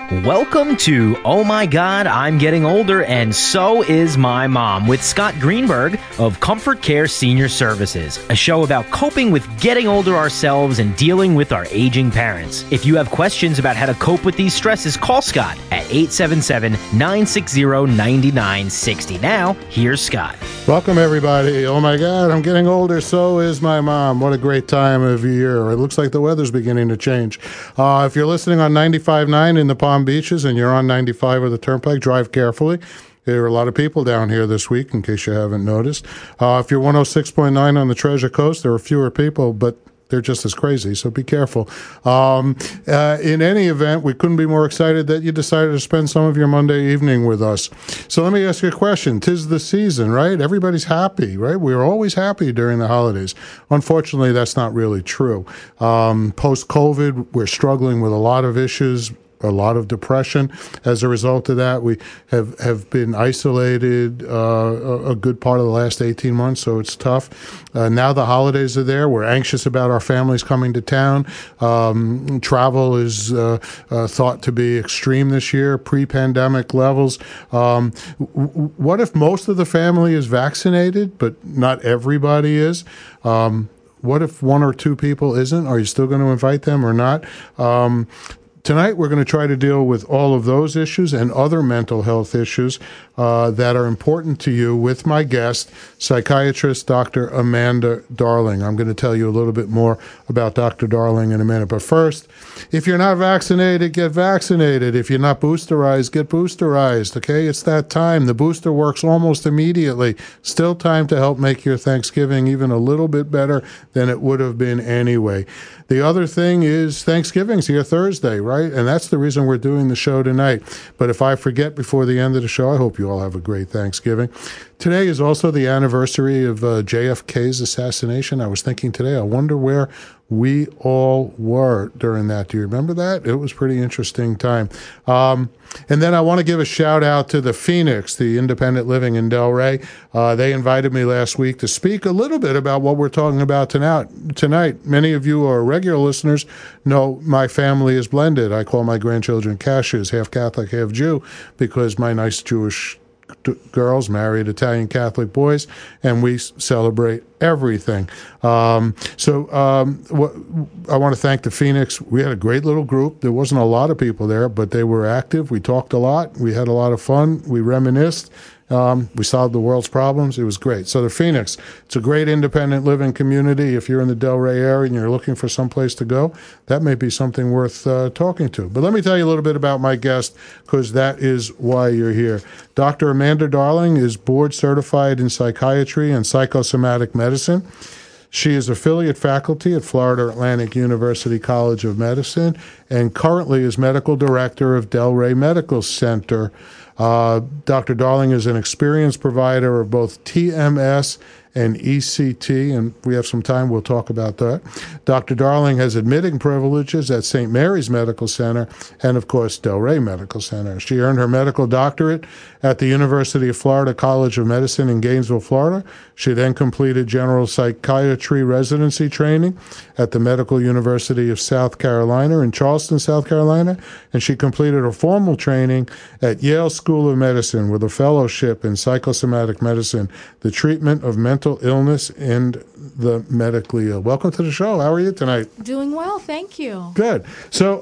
Welcome to Oh My God, I'm Getting Older and So Is My Mom with Scott Greenberg of Comfort Care Senior Services, a show about coping with getting older ourselves and dealing with our aging parents. If you have questions about how to cope with these stresses, call Scott at 877-960-9960. Now, here's Scott. Welcome, everybody. Oh my God, I'm getting older, so is my mom. What a great time of year. It looks like the weather's beginning to change. If you're listening on 95.9 in the Palm Beaches and you're on 95 or the Turnpike, drive carefully. There are a lot of people down here this week, in case you haven't noticed. If you're 106.9 on the Treasure Coast, there are fewer people, but they're just as crazy, so be careful. In any event, we couldn't be more excited that you decided to spend some of your Monday evening with us. So let me ask you a question. 'Tis the season, right? Everybody's happy, right? We're always happy during the holidays. Unfortunately, that's not really true. Post-COVID, we're struggling with a lot of issues, a lot of depression. As a result of that, we have been isolated a good part of the last 18 months, so it's tough. Now the holidays are there. We're anxious about our families coming to town. Travel is thought to be extreme this year, pre-pandemic levels. What if most of the family is vaccinated, but not everybody is? What if one or two people isn't? Are you still going to invite them or not? Tonight, we're going to try to deal with all of those issues and other mental health issues that are important to you with my guest, psychiatrist Dr. Amanda Darling. I'm going to tell you a little bit more about Dr. Darling in a minute. But first, if you're not vaccinated, get vaccinated. If you're not boosterized, get boosterized, okay? It's that time. The booster works almost immediately. Still time to help make your Thanksgiving even a little bit better than it would have been anyway. The other thing is Thanksgiving's here Thursday, right? And that's the reason we're doing the show tonight. But if I forget before the end of the show, I hope you all have a great Thanksgiving. Today is also the anniversary of JFK's assassination. I was thinking today, I wonder where we all were during that. Do you remember that? It was a pretty interesting time. And then I want to give a shout out to the Phoenix, the independent living in Delray. They invited me last week to speak a little bit about what we're talking about tonight. Many of you who are regular listeners know my family is blended. I call my grandchildren Cashews, half Catholic, half Jew, because my nice Jewish girls married Italian Catholic boys, and we celebrate everything. I want to thank the Phoenix. We had a great little group. There wasn't a lot of people there, but they were active. We talked a lot. We had a lot of fun. We reminisced. We solved the world's problems. It was great. So the Phoenix, it's a great independent living community. If you're in the Delray area and you're looking for some place to go, that may be something worth talking to. But let me tell you a little bit about my guest, because that is why you're here. Dr. Amanda Darling is board certified in psychiatry and psychosomatic medicine. She is affiliate faculty at Florida Atlantic University College of Medicine and currently is medical director of Delray Medical Center. Dr. Darling is an experienced provider of both TMS and ECT, and we have some time, we'll talk about that. Dr. Darling has admitting privileges at St. Mary's Medical Center and, of course, Delray Medical Center. She earned her medical doctorate at the University of Florida College of Medicine in Gainesville, Florida. She then completed general psychiatry residency training at the Medical University of South Carolina in Charleston, South Carolina, and she completed her formal training at Yale School of Medicine with a fellowship in psychosomatic medicine, the treatment of mental illness and the medically ill. Welcome to the show. How are you tonight? Doing well, thank you. Good. So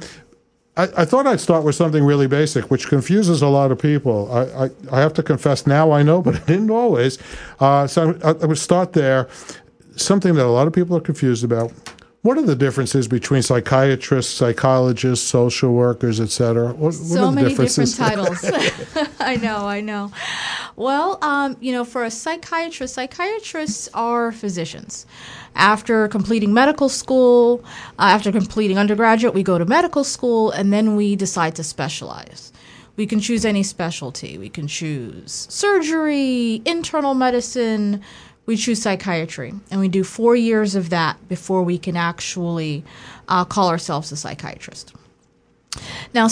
I thought I'd start with something really basic, which confuses a lot of people. I have to confess now I know, but I didn't always. So I would start there. Something that a lot of people are confused about. What are the differences between psychiatrists, psychologists, social workers, et cetera? What so are the many differences? different titles. I know. Well, for a psychiatrist, psychiatrists are physicians. After completing medical school, after completing undergraduate, we go to medical school, and then we decide to specialize. We can choose any specialty. We can choose surgery, internal medicine. We choose psychiatry, and we do 4 years of that before we can actually call ourselves a psychiatrist. Now,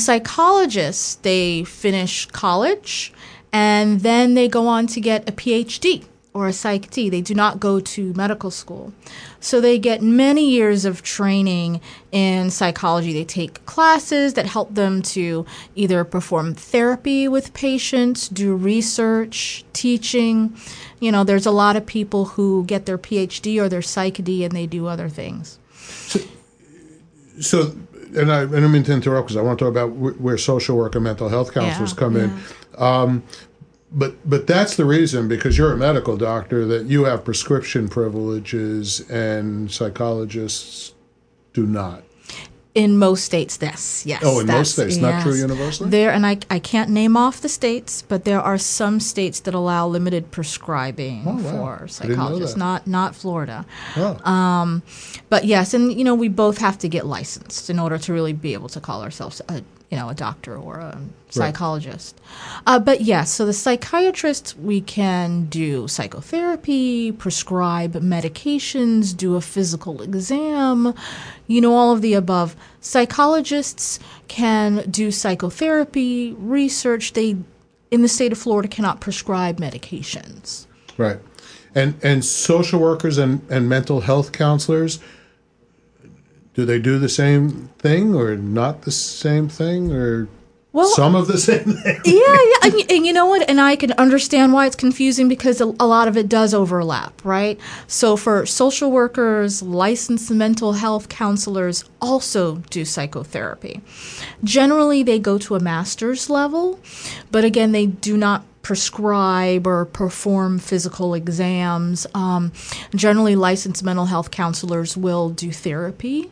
psychologists, they finish college, and then they go on to get a PhD. or a Psych T. They do not go to medical school. So they get many years of training in psychology. They take classes that help them to either perform therapy with patients, do research, teaching. You know, there's a lot of people who get their PhD or their Psych D and they do other things. So and I don't mean to interrupt because I want to talk about where social work and mental health counselors come in. But that's the reason, because you're a medical doctor, that you have prescription privileges and psychologists do not. In most states, yes. Oh, in most states, not true universally? There, and I can't name off the states, but there are some states that allow limited prescribing for psychologists, not Florida. Oh. But yes, and you know, we both have to get licensed in order to really be able to call ourselves a doctor or a psychologist. But yes, so the psychiatrists, we can do psychotherapy, prescribe medications, do a physical exam, all of the above. Psychologists can do psychotherapy, research. They, in the state of Florida, cannot prescribe medications. Right. And social workers and mental health counselors, do they do the same thing or not the same thing or some of the same thing? Yeah. And you know what? And I can understand why it's confusing because a lot of it does overlap, right? So for social workers, licensed mental health counselors also do psychotherapy. Generally, they go to a master's level, but again, they do not prescribe or perform physical exams. Generally, licensed mental health counselors will do therapy,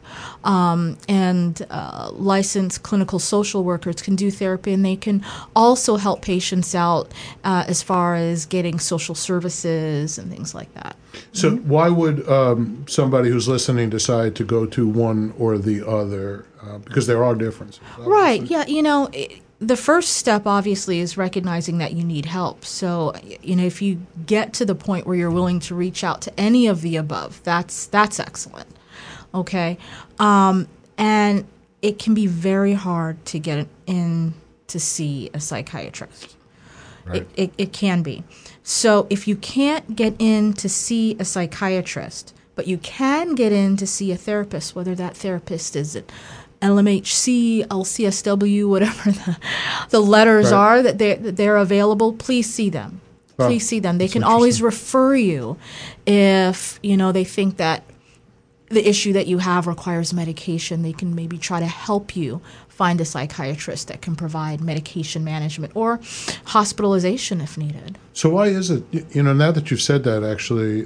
and licensed clinical social workers can do therapy, and they can also help patients out as far as getting social services and things like that. So why would somebody who's listening decide to go to one or the other? Because there are differences. Obviously. Right, yeah, the first step, obviously, is recognizing that you need help. So, if you get to the point where you're willing to reach out to any of the above, that's excellent. Okay? And it can be very hard to get in to see a psychiatrist. Right. It can be. So if you can't get in to see a psychiatrist, but you can get in to see a therapist, whether that therapist is at LMHC, LCSW, whatever the letters are that they're available, please see them. Please see them. They can always refer you if, they think that the issue that you have requires medication. They can maybe try to help you find a psychiatrist that can provide medication management or hospitalization if needed. So why is it, now that you've said that, actually,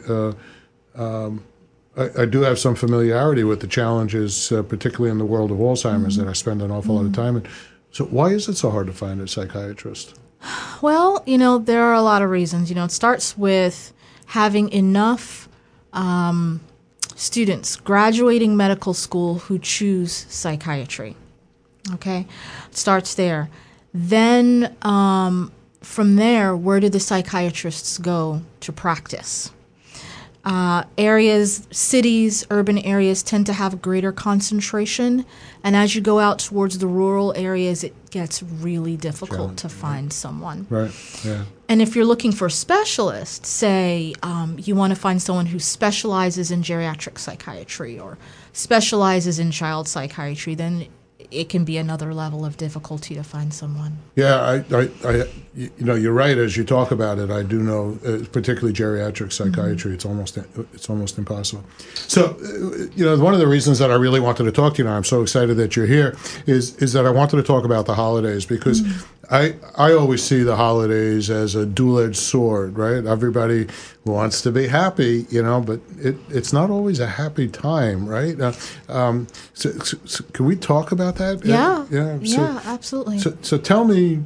I do have some familiarity with the challenges, particularly in the world of Alzheimer's, that I spend an awful lot of time in. So why is it so hard to find a psychiatrist? Well, there are a lot of reasons. It starts with having enough students graduating medical school who choose psychiatry. Okay? It starts there. Then from there, where do the psychiatrists go to practice? Cities, urban areas tend to have greater concentration. And as you go out towards the rural areas, it gets really difficult to find someone. Right, yeah. And if you're looking for specialists, say you want to find someone who specializes in geriatric psychiatry or specializes in child psychiatry, then it can be another level of difficulty to find someone. Yeah, I you're right. As you talk about it, I do know, particularly geriatric psychiatry, it's almost impossible. So, one of the reasons that I really wanted to talk to you, and I'm so excited that you're here, is that I wanted to talk about the holidays because I always see the holidays as a dual-edged sword, right? Everybody wants to be happy, but it's not always a happy time, right? So can we talk about that? Yeah, absolutely. So tell me,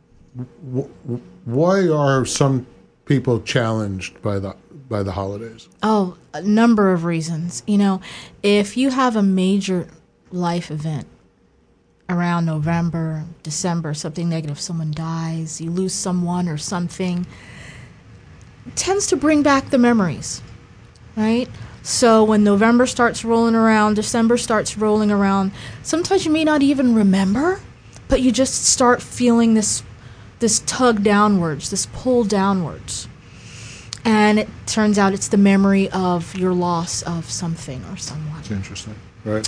why are some people challenged by the holidays? Oh, a number of reasons. If you have a major life event around November, December, something negative, someone dies, you lose someone or something, it tends to bring back the memories, right? So when November starts rolling around, December starts rolling around, sometimes you may not even remember, but you just start feeling this tug downwards, this pull downwards. And it turns out it's the memory of your loss of something or someone. It's interesting, right?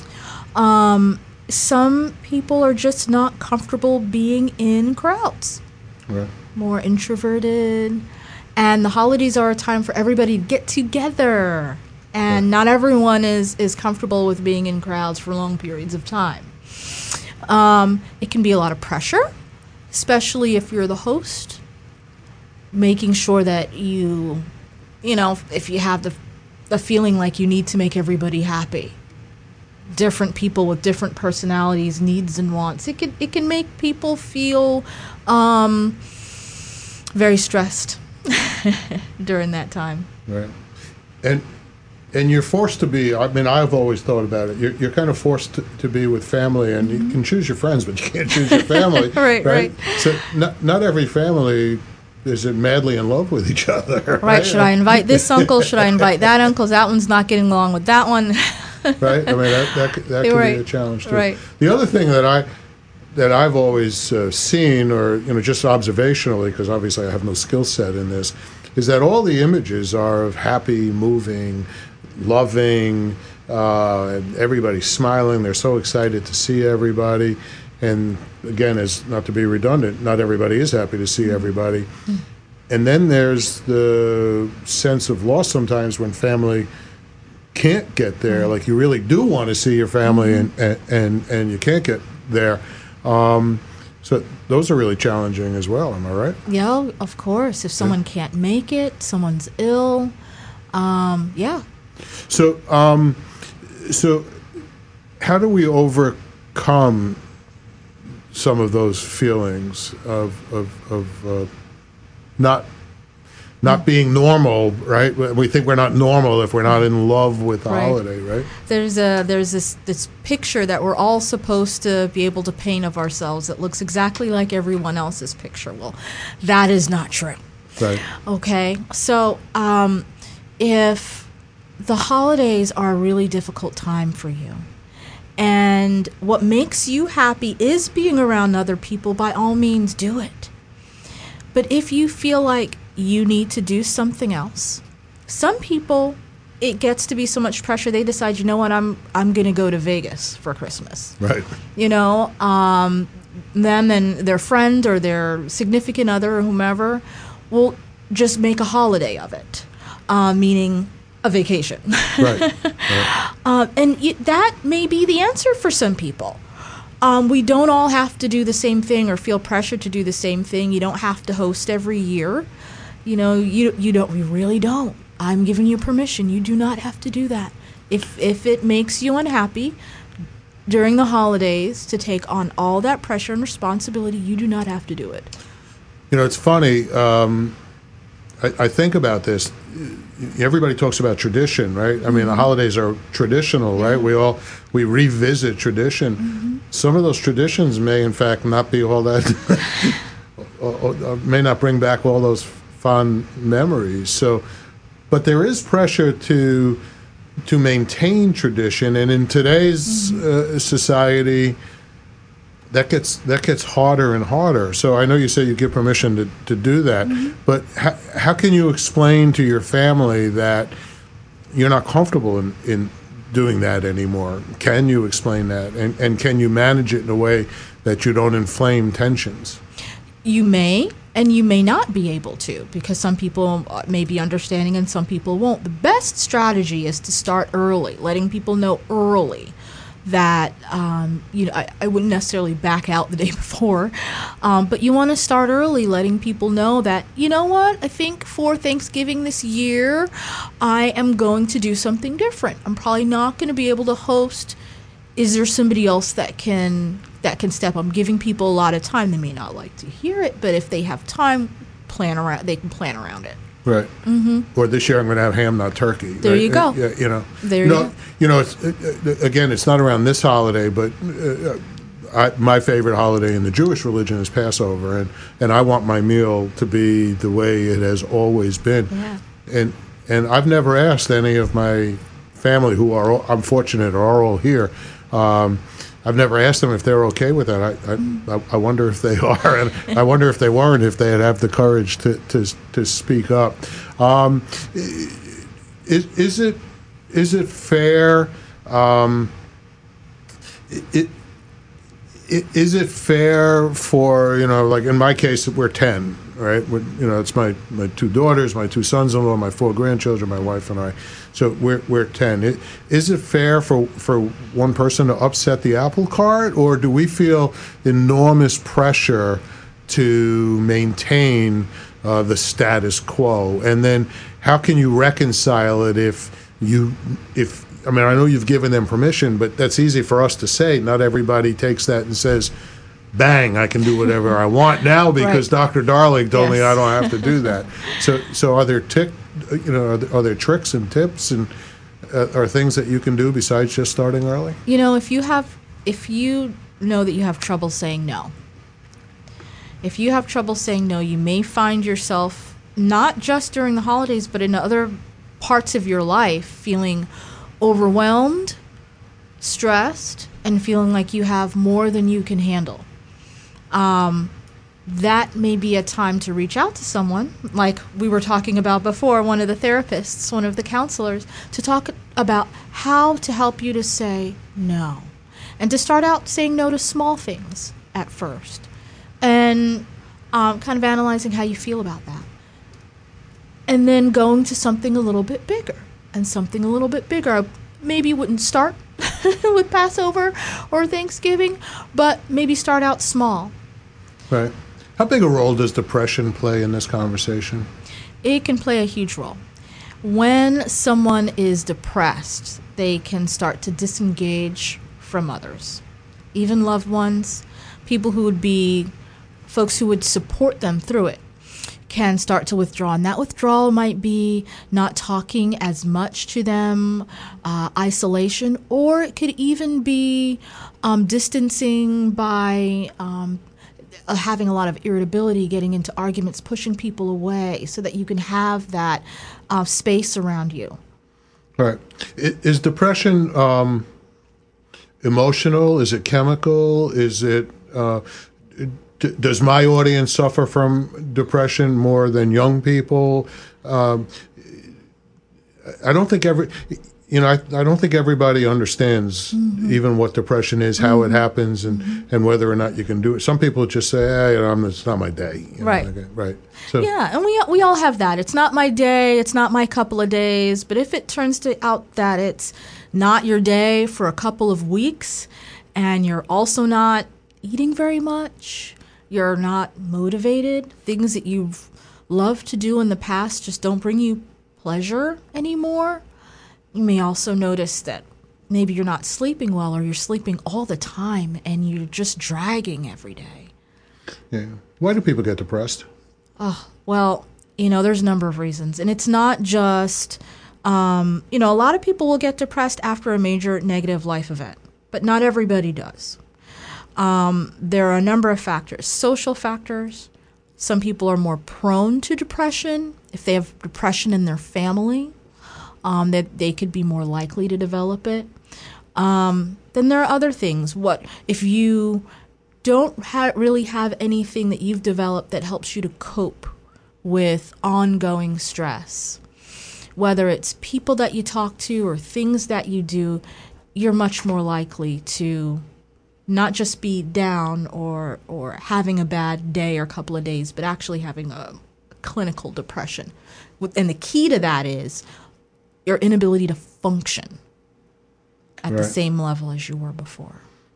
Some people are just not comfortable being in crowds. Right. More introverted. And the holidays are a time for everybody to get together. And not everyone is comfortable with being in crowds for long periods of time. It can be a lot of pressure, especially if you're the host, making sure that you know, if you have the feeling like you need to make everybody happy. Different people with different personalities, needs and wants. It can make people feel very stressed during that time. Right. And you're forced to be, I mean, I've always thought about it. You're kind of forced to be with family, and you can choose your friends, but you can't choose your family. right. So not every family is madly in love with each other. Right. Should I invite this uncle? Should I invite that uncle? That one's not getting along with that one. Right. I mean, that could be a challenge too. Right. The other thing that I've always seen, or just observationally, because obviously I have no skill set in this, is that all the images are of happy, moving, loving, everybody smiling. They're so excited to see everybody. And again, as not to be redundant, not everybody is happy to see everybody. And then there's the sense of loss sometimes when family can't get there. Like you really do want to see your family, and you can't get there. So those are really challenging as well. Am I right? Yeah, of course. If someone can't make it, someone's ill. Yeah. So how do we overcome some of those feelings of not being normal, right? We think we're not normal if we're not in love with the holiday, right? There's this picture that we're all supposed to be able to paint of ourselves that looks exactly like everyone else's picture. Well, that is not true. Right. Okay. So if the holidays are a really difficult time for you, and what makes you happy is being around other people, by all means do it. But if you feel like you need to do something else, some people, it gets to be so much pressure, they decide, you know what, I'm going to go to Vegas for Christmas. Right. Them and their friend or their significant other or whomever will just make a holiday of it, meaning a vacation. Right. That may be the answer for some people. We don't all have to do the same thing or feel pressure to do the same thing. You don't have to host every year. You don't. We really don't. I'm giving you permission. You do not have to do that. If it makes you unhappy during the holidays to take on all that pressure and responsibility, you do not have to do it. It's funny. I think about this. Everybody talks about tradition, right? I mean, the holidays are traditional, right? We revisit tradition. Some of those traditions may, in fact, not be all that, may not bring back all those fond memories. So, but there is pressure to maintain tradition, and in today's society, that gets harder and harder. So I know you say you give permission to do that, but how can you explain to your family that you're not comfortable in doing that anymore? Can you explain that, and can you manage it in a way that you don't inflame tensions? You may, and you may not be able to, because some people may be understanding and some people won't. The best strategy is to start early, letting people know early that I wouldn't necessarily back out the day before, but you want to start early, letting people know that, you know what, I think for Thanksgiving this year I am going to do something different. I'm probably not going to be able to host. Is there somebody else that can step up? I'm giving people a lot of time. They may not like to hear it, but if they have time, they can plan around it. Right. Or this year I'm going to have ham, not turkey. There you go. There you go. It's not around this holiday, but my favorite holiday in the Jewish religion is Passover, and I want my meal to be the way it has always been. Yeah. And I've never asked any of my family, who are, I'm fortunate, are all here, I've never asked them if they're okay with that. I wonder if they are, and I wonder if they weren't, if they'd have the courage to speak up. Is it fair? Is it fair for, like in my case, we're 10, right? It's my 2 daughters, my 2 sons-in-law, my 4 grandchildren, my wife and I. So we're 10. Is it fair for one person to upset the apple cart, or do we feel enormous pressure to maintain the status quo? And then how can you reconcile it if I know you've given them permission, but that's easy for us to say. Not everybody takes that and says, bang, I can do whatever I want now because Dr. Darling told me I don't have to do that. So are there are there tricks and tips and are things that you can do besides just starting early? If you know that you have trouble saying no. If you have trouble saying no, you may find yourself not just during the holidays, but in other parts of your life feeling overwhelmed, stressed, and feeling like you have more than you can handle. That may be a time to reach out to someone, like we were talking about before, one of the therapists, one of the counselors, to talk about how to help you to say no. And to start out saying no to small things at first. And kind of analyzing how you feel about that. And then going to something a little bit bigger. And something a little bit bigger. Maybe wouldn't start with Passover or Thanksgiving, but maybe start out small. Right. How big a role does depression play in this conversation? It can play a huge role. When someone is depressed, they can start to disengage from others, even loved ones, people who would be folks who would support them through it. Can start to withdraw, and that withdrawal might be not talking as much to them, isolation, or it could even be distancing by having a lot of irritability, getting into arguments, pushing people away so that you can have that space around you. Right. Is depression emotional? Is it chemical? Is it... does my audience suffer from depression more than young people? I don't think I don't think everybody understands even what depression is, how it happens, and whether or not you can do it. Some people just say, it's not my day. Right. Okay, right. So, yeah, and we all have that. It's not my day. It's not my couple of days. But if it turns out that it's not your day for a couple of weeks, and you're also not eating very much, you're not motivated, things that you've loved to do in the past just don't bring you pleasure anymore. You may also notice that maybe you're not sleeping well, or you're sleeping all the time and you're just dragging every day. Yeah. Why do people get depressed? Oh, well, there's a number of reasons. And it's not just, a lot of people will get depressed after a major negative life event, but not everybody does. There are a number of factors. Social factors. Some people are more prone to depression. If they have depression in their family, that they could be more likely to develop it. Then there are other things. What if you don't really have anything that you've developed that helps you to cope with ongoing stress? Whether it's people that you talk to or things that you do, you're much more likely to not just be down or having a bad day or couple of days, but actually having a clinical depression. And the key to that is your inability to function at the same level as you were before.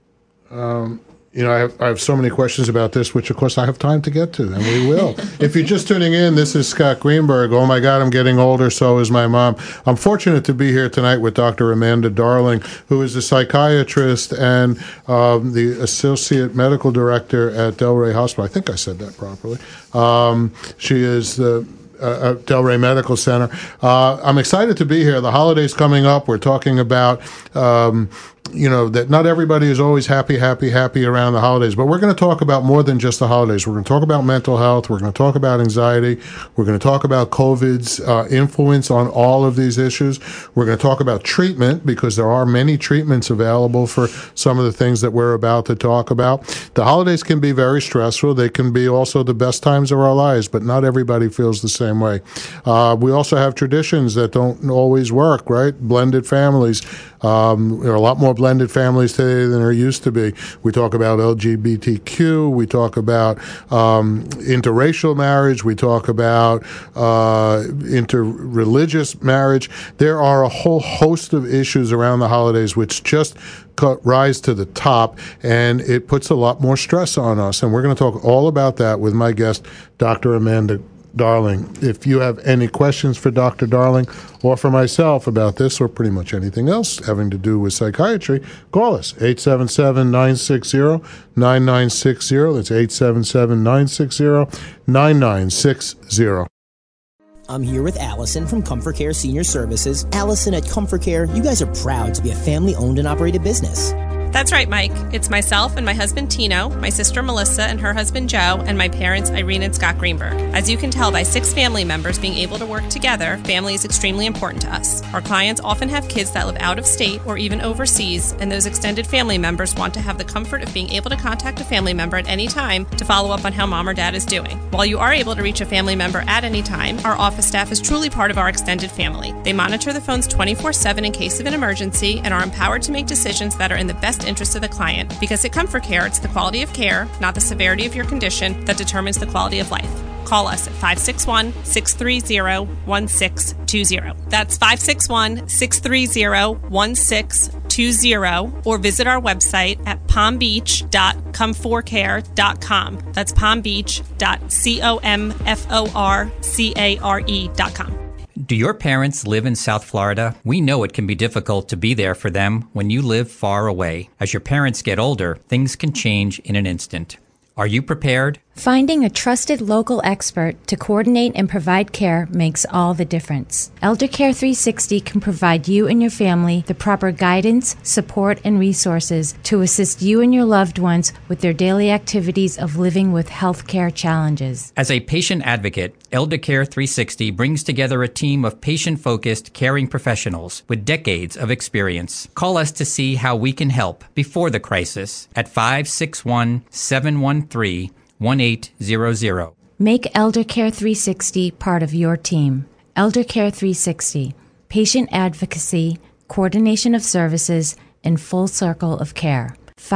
I have so many questions about this, which, of course, I have time to get to, and we will. If you're just tuning in, this is Scott Greenberg. Oh, my God, I'm getting older, so is my mom. I'm fortunate to be here tonight with Dr. Amanda Darling, who is a psychiatrist and the Associate Medical Director at Delray Hospital. I think I said that properly. She is the Delray Medical Center. I'm excited to be here. The holiday's coming up. We're talking about that not everybody is always happy around the holidays. But we're going to talk about more than just the holidays. We're going to talk about mental health. We're going to talk about anxiety. We're going to talk about COVID's influence on all of these issues. We're going to talk about treatment, because there are many treatments available for some of the things that we're about to talk about. The holidays can be very stressful. They can be also the best times of our lives, but not everybody feels the same way. We also have traditions that don't always work, right? Blended families. There are a lot more blended families today than there used to be. We talk about LGBTQ. We talk about interracial marriage. We talk about interreligious marriage. There are a whole host of issues around the holidays which just rise to the top, and it puts a lot more stress on us. And we're going to talk all about that with my guest, Dr. Amanda Darling. If you have any questions for Dr. Darling or for myself about this or pretty much anything else having to do with psychiatry, call us, 877-960-9960. That's 877-960-9960. I'm here with Allison from Comfort Care Senior Services. Allison, at Comfort Care, you guys are proud to be a family-owned and operated business. That's right, Mike. It's myself and my husband Tino, my sister Melissa and her husband Joe, and my parents Irene and Scott Greenberg. As you can tell by 6 family members being able to work together, family is extremely important to us. Our clients often have kids that live out of state or even overseas, and those extended family members want to have the comfort of being able to contact a family member at any time to follow up on how mom or dad is doing. While you are able to reach a family member at any time, our office staff is truly part of our extended family. They monitor the phones 24/7 in case of an emergency and are empowered to make decisions that are in the best interest of the client, because at Comfort Care, it's the quality of care, not the severity of your condition, that determines the quality of life. Call us at 561-630-1620. That's 561-630-1620, or visit our website at palmbeach.comforcare.com. That's palmbeach.comforcare.com. Do your parents live in South Florida? We know it can be difficult to be there for them when you live far away. As your parents get older, things can change in an instant. Are you prepared? Finding a trusted local expert to coordinate and provide care makes all the difference. Elder Care 360 can provide you and your family the proper guidance, support, and resources to assist you and your loved ones with their daily activities of living with health care challenges. As a patient advocate, Elder Care 360 brings together a team of patient-focused, caring professionals with decades of experience. Call us to see how we can help before the crisis at 561-713-1800. Make Elder Care 360 part of your team. Elder Care 360, patient advocacy, coordination of services, and full circle of care.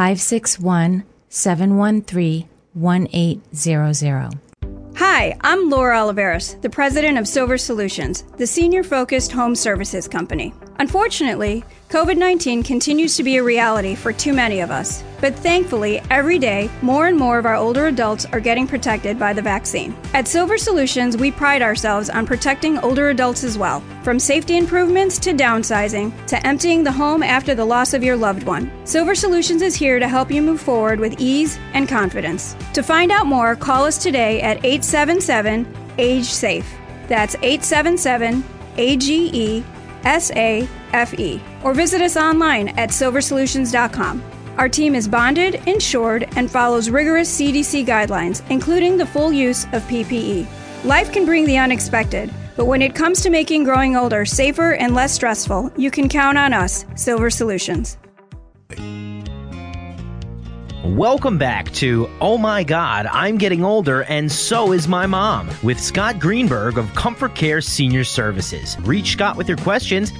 561-713-1800. Hi, I'm Laura Oliveros, the president of Silver Solutions, the senior-focused home services company. Unfortunately, COVID-19 continues to be a reality for too many of us. But thankfully, every day, more and more of our older adults are getting protected by the vaccine. At Silver Solutions, we pride ourselves on protecting older adults as well. From safety improvements to downsizing to emptying the home after the loss of your loved one, Silver Solutions is here to help you move forward with ease and confidence. To find out more, call us today at 877-AGE-SAFE. That's 877-AGE-SAFE. Or visit us online at silversolutions.com. Our team is bonded, insured, and follows rigorous CDC guidelines, including the full use of PPE. Life can bring the unexpected, but when it comes to making growing older safer and less stressful, you can count on us, Silver Solutions. Welcome back to Oh My God, I'm Getting Older and So Is My Mom with Scott Greenberg of Comfort Care Senior Services. Reach Scott with your questions,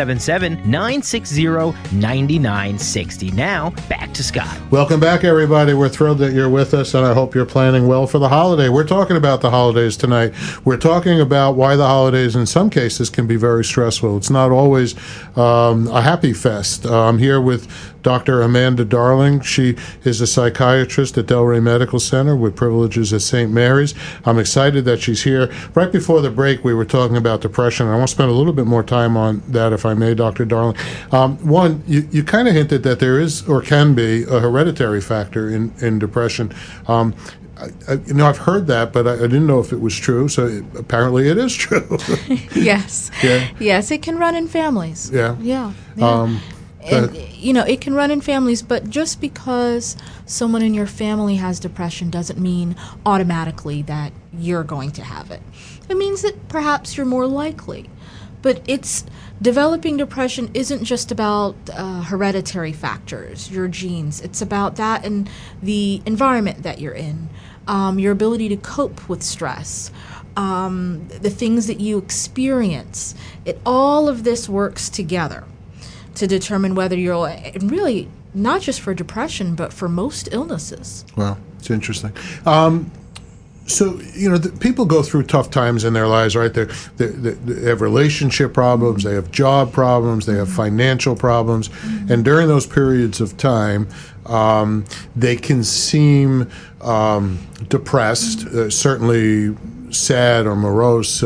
877-960-9960. Now, back to Scott. Welcome back, everybody. We're thrilled that you're with us, and I hope you're planning well for the holiday. We're talking about the holidays tonight. We're talking about why the holidays, in some cases, can be very stressful. It's not always a happy fest. I'm here with Dr. Amanda Darling. She is a psychiatrist at Delray Medical Center with privileges at St. Mary's. I'm excited that she's here. Right before the break, we were talking about depression. I want to spend a little bit more time on that, if I may, Dr. Darling. One, you kind of hinted that there is or can be a hereditary factor in depression. I've heard that, but I didn't know if it was true. So apparently it is true. Yes. Yeah. Yes, it can run in families. Yeah. Yeah. And, it can run in families, but just because someone in your family has depression doesn't mean automatically that you're going to have it. It means that perhaps you're more likely. But developing depression isn't just about hereditary factors, your genes. It's about that and the environment that you're in, your ability to cope with stress, the things that you experience. All of this works together to determine whether you're really not just for depression, but for most illnesses. Wow, it's interesting. So, people go through tough times in their lives, right? They have relationship problems, they have job problems, they have financial problems. And during those periods of time, they can seem depressed, certainly sad or morose,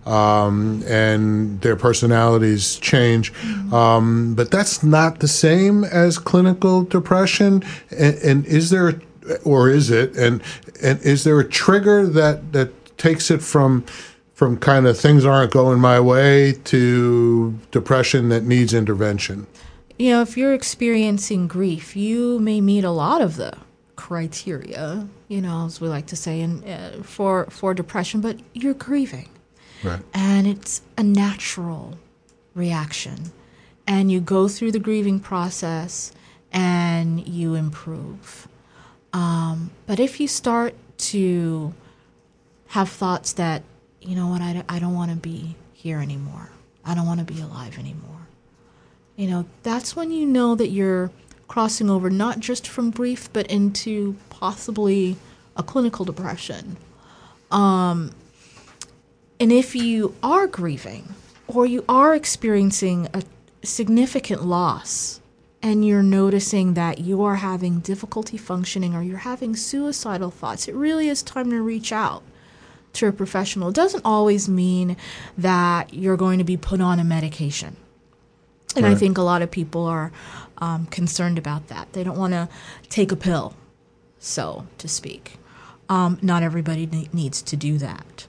and their personalities change. But that's not the same as clinical depression. And is there, or is it, and is there a trigger that takes it from kind of things aren't going my way to depression that needs intervention? If you're experiencing grief, you may meet a lot of the criteria, as we like to say, for depression, but you're grieving. Right. And it's a natural reaction. And you go through the grieving process and you improve. But if you start to have thoughts that, I don't want to be here anymore. I don't want to be alive anymore. That's when you know that you're crossing over not just from grief, but into possibly a clinical depression. And if you are grieving or you are experiencing a significant loss, and you're noticing that you are having difficulty functioning or you're having suicidal thoughts, it really is time to reach out to a professional. It doesn't always mean that you're going to be put on a medication. And I think a lot of people are concerned about that. They don't want to take a pill, so to speak. Not everybody needs to do that.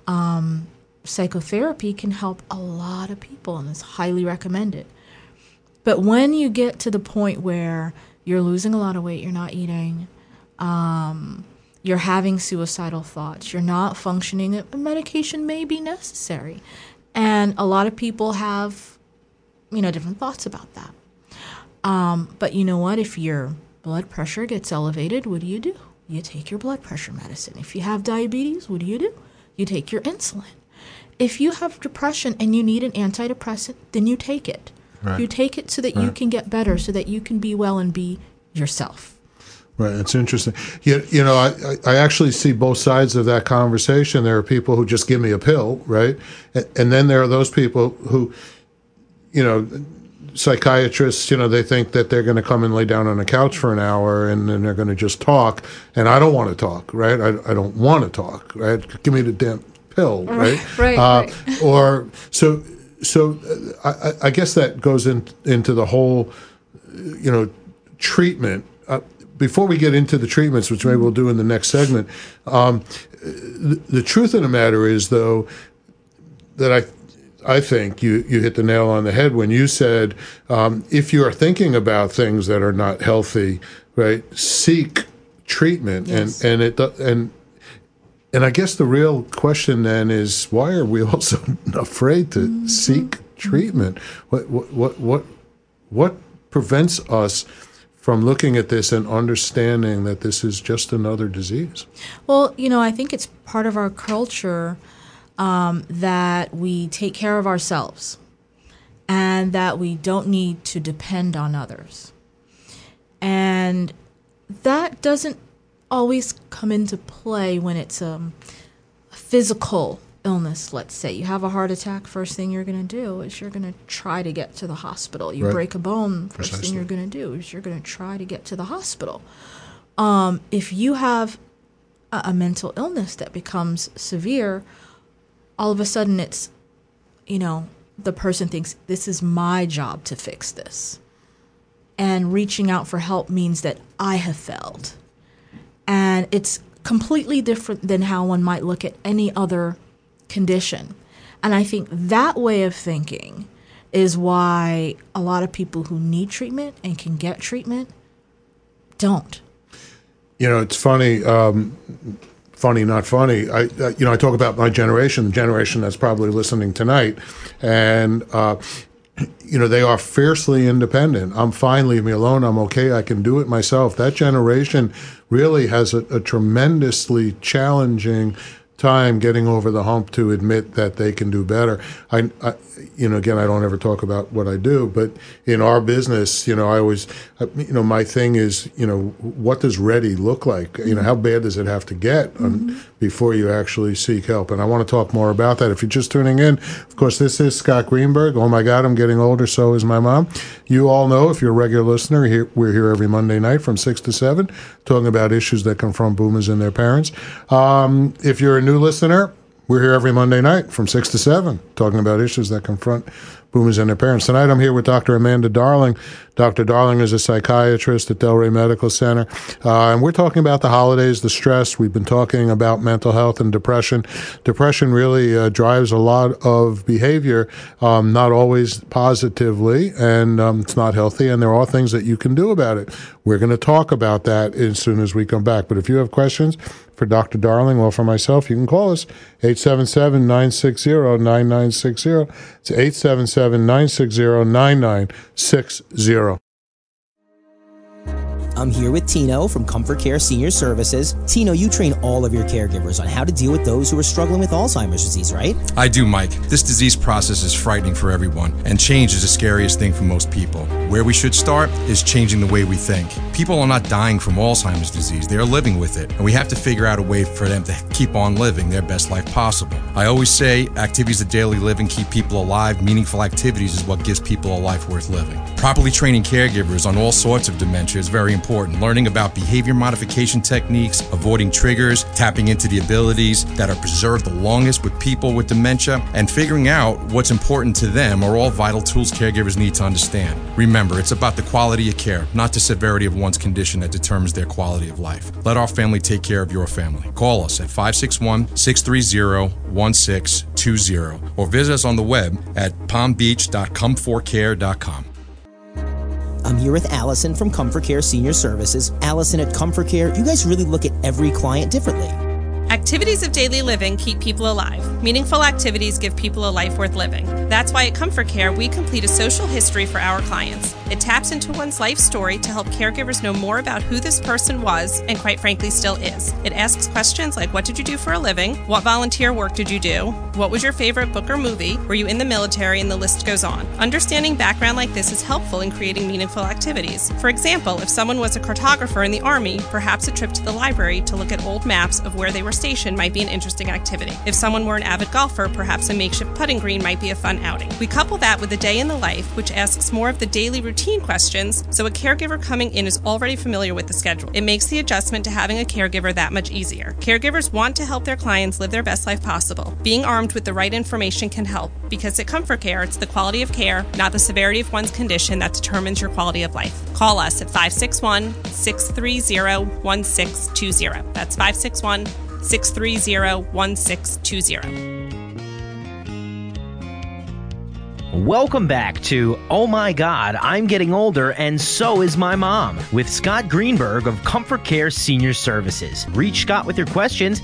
Psychotherapy can help a lot of people and is highly recommended. But when you get to the point where you're losing a lot of weight, you're not eating, you're having suicidal thoughts, you're not functioning, a medication may be necessary. And a lot of people have, different thoughts about that. But you know what? If your blood pressure gets elevated, what do? You take your blood pressure medicine. If you have diabetes, what do? You take your insulin. If you have depression and you need an antidepressant, then you take it. Right. You take it so that you can get better, so that you can be well and be yourself. Right. It's interesting. I actually see both sides of that conversation. There are people who just give me a pill, right? And then there are those people who, psychiatrists, they think that they're going to come and lay down on a couch for an hour and then they're going to just talk. And I don't want to talk, right? I don't want to talk, right? Give me the damn pill, right? Right. Or So I guess that goes into the whole, treatment. Before we get into the treatments, which maybe we'll do in the next segment, the truth of the matter is, though, that I think you hit the nail on the head when you said, if you are thinking about things that are not healthy, right, seek treatment. Yes. And I guess the real question then is, why are we all so afraid to seek treatment? What prevents us from looking at this and understanding that this is just another disease? Well, I think it's part of our culture that we take care of ourselves and that we don't need to depend on others. And that doesn't always come into play when it's a physical illness. Let's say you have a heart attack, first thing you're going to do is you're going to try to get to the hospital. You break a bone, first thing you're going to do is you're going to try to get to the hospital. If you have a mental illness that becomes severe, all of a sudden it's, the person thinks, this is my job to fix this. And reaching out for help means that I have failed. And it's completely different than how one might look at any other condition. And I think that way of thinking is why a lot of people who need treatment and can get treatment don't. It's funny. Funny, not funny. I talk about my generation, the generation that's probably listening tonight, and they are fiercely independent. I'm fine, leave me alone. I'm okay. I can do it myself. That generation really has a tremendously challenging time getting over the hump to admit that they can do better. Again, I don't ever talk about what I do, but in our business, I always, my thing is, what does ready look like? How bad does it have to get before you actually seek help? And I want to talk more about that. If you're just tuning in, of course, this is Scott Greenberg. Oh my God, I'm getting older. So is my mom. You all know, if you're a regular listener, we're here every Monday night from 6 to 7, talking about issues that confront boomers and their parents. If you're a new listener, we're here every Monday night from 6 to 7, talking about issues that confront boomers and their parents. Tonight I'm here with Dr. Amanda Darling. Dr. Darling is a psychiatrist at Delray Medical Center, and we're talking about the holidays, the stress. We've been talking about mental health and depression. Depression really drives a lot of behavior, not always positively, and it's not healthy, and there are things that you can do about it. We're going to talk about that as soon as we come back. But if you have questions for Dr. Darling or for myself, you can call us, 877-960-9960. It's 877-960-9960. I'm here with Tino from Comfort Care Senior Services. Tino, you train all of your caregivers on how to deal with those who are struggling with Alzheimer's disease, right? I do, Mike. This disease process is frightening for everyone, and change is the scariest thing for most people. Where we should start is changing the way we think. People are not dying from Alzheimer's disease. They are living with it, and we have to figure out a way for them to keep on living their best life possible. I always say activities of daily living keep people alive. Meaningful activities is what gives people a life worth living. Properly training caregivers on all sorts of dementia is very important. Learning about behavior modification techniques, avoiding triggers, tapping into the abilities that are preserved the longest with people with dementia, and figuring out what's important to them are all vital tools caregivers need to understand. Remember, it's about the quality of care, not the severity of one's condition that determines their quality of life. Let our family take care of your family. Call us at 561-630-1620 or visit us on the web at palmbeach.comfortcare.com. I'm here with Allison from Comfort Care Senior Services. Allison, at Comfort Care, you guys really look at every client differently. Activities of daily living keep people alive. Meaningful activities give people a life worth living. That's why at Comfort Care, we complete a social history for our clients. It taps into one's life story to help caregivers know more about who this person was and, quite frankly, still is. It asks questions like, what did you do for a living? What volunteer work did you do? What was your favorite book or movie? Were you in the military? And the list goes on. Understanding background like this is helpful in creating meaningful activities. For example, if someone was a cartographer in the Army, perhaps a trip to the library to look at old maps of where they were station might be an interesting activity. If someone were an avid golfer, perhaps a makeshift putting green might be a fun outing. We couple that with a day in the life, which asks more of the daily routine questions, so a caregiver coming in is already familiar with the schedule. It makes the adjustment to having a caregiver that much easier. Caregivers want to help their clients live their best life possible. Being armed with the right information can help, because at Comfort Care, it's the quality of care, not the severity of one's condition, that determines your quality of life. Call us at 561-630-1620. That's 561-630-1620. Welcome back to Oh My God, I'm Getting Older and So Is My Mom with Scott Greenberg of Comfort Care Senior Services. Reach Scott with your questions,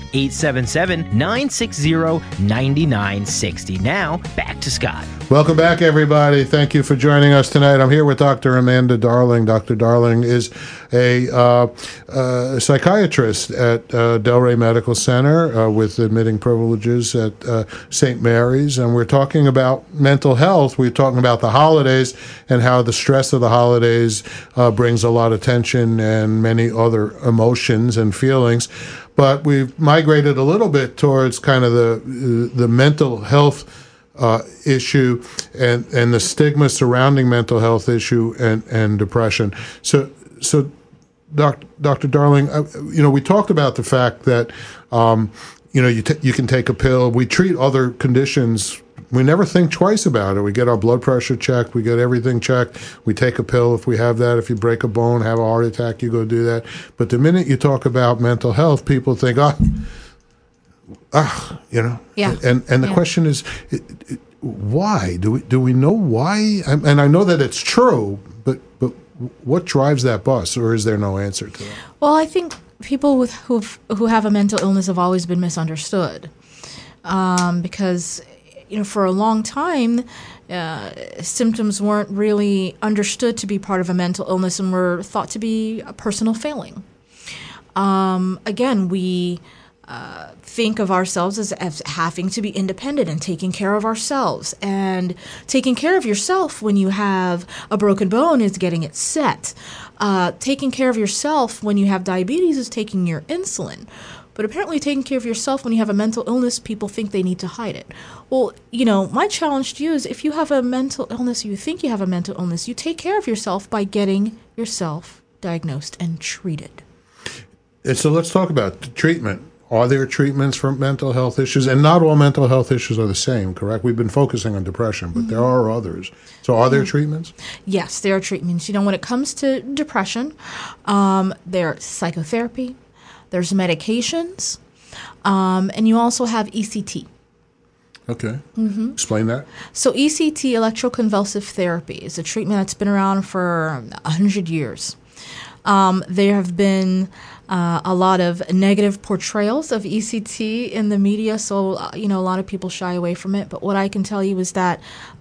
877-960-9960. Now, back to Scott. Welcome back, everybody. Thank you for joining us tonight. I'm here with Dr. Amanda Darling. Dr. Darling is a psychiatrist at Delray Medical Center with admitting privileges at St. Mary's, and we're talking about mental health. We're talking about the holidays and how the stress of the holidays brings a lot of tension and many other emotions and feelings. But we've migrated a little bit towards kind of the mental health issue and the stigma surrounding mental health issue and depression. So Dr. Darling, we talked about the fact that you can take a pill. We treat other conditions. We never think twice about it. We get our blood pressure checked. We get everything checked. We take a pill if we have that. If you break a bone, have a heart attack, you go do that. But the minute you talk about mental health, people think, Yeah. And the question is, why? Do we know why? And I know that it's true, but what drives that bus, or is there no answer to that? Well, I think people who have a mental illness have always been misunderstood, because for a long time, symptoms weren't really understood to be part of a mental illness and were thought to be a personal failing. Again, we think of ourselves as having to be independent and taking care of ourselves. And taking care of yourself when you have a broken bone is getting it set. Taking care of yourself when you have diabetes is taking your insulin. But apparently taking care of yourself when you have a mental illness, people think they need to hide it. Well, my challenge to you is if you have a mental illness, you think you have a mental illness, you take care of yourself by getting yourself diagnosed and treated. And so let's talk about the treatment. Are there treatments for mental health issues? And not all mental health issues are the same, correct? We've been focusing on depression, but there are others. So are there treatments? Yes, there are treatments. When it comes to depression, there's psychotherapy, there's medications, and you also have ECT. Okay. Explain that. So ECT, electroconvulsive therapy, is a treatment that's been around for 100 years. There have been a lot of negative portrayals of ECT in the media, so a lot of people shy away from it. But what I can tell you is that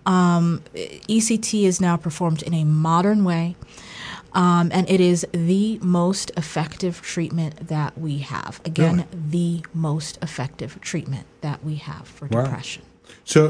ECT is now performed in a modern way, and it is the most effective treatment that we have. Again, Really? the most effective treatment that we have for depression. So